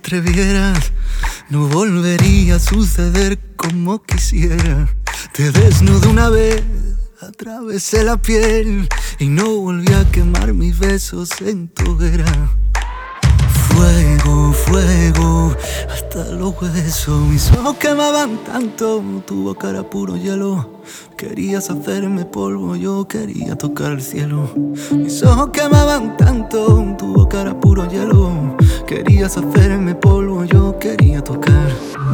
atrevieras, no volvería a suceder como quisiera. Te desnudo una vez, atravesé la piel y no volví a quemar mis besos en tu hoguera. Fuego, fuego, hasta los huesos. Mis ojos quemaban tanto, tu boca era puro hielo. Querías hacerme polvo, yo quería tocar el cielo. Mis ojos quemaban tanto, tu boca era puro hielo. Querías hacerme polvo, yo quería tocar.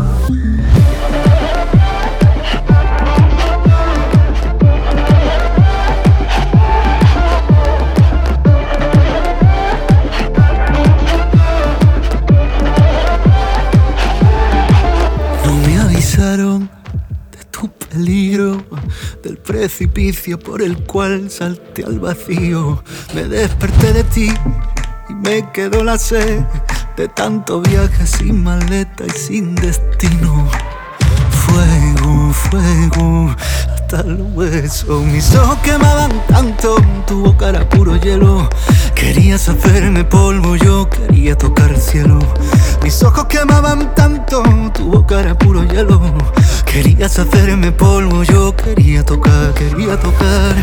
De tu peligro, del precipicio por el cual salté al vacío. Me desperté de ti y me quedó la sed de tanto viaje sin maleta y sin destino. Fuego, fuego, hasta los huesos. Mis ojos quemaban tanto, tu boca era puro hielo. Querías hacerme polvo, yo quería tocar el cielo. Mis ojos quemaban tanto, tu boca era puro hielo. Querías hacerme polvo, yo quería tocar, quería tocar.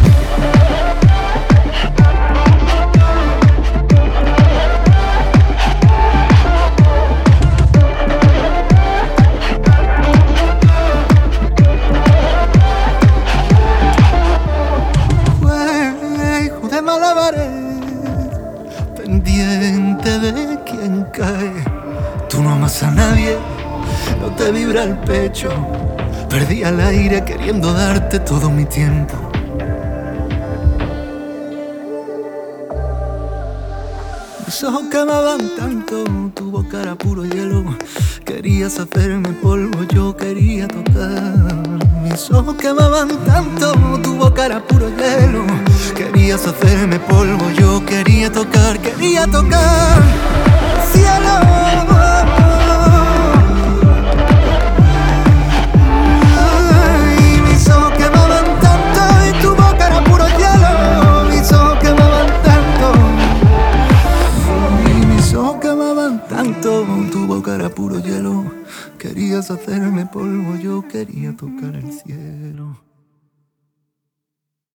Fuego de malabares, pendiente de quien cae. Tú no amas a nadie, no te vibra el pecho. Perdí el aire queriendo darte todo mi tiempo. Mis ojos quemaban tanto, tu boca era puro hielo. Querías hacerme polvo, yo quería tocar. Mis ojos quemaban tanto, tu boca era puro hielo. Querías hacerme polvo, yo quería tocar, quería tocar. Cielo. Tu boca era puro hielo. Querías hacerme polvo, yo quería tocar el cielo.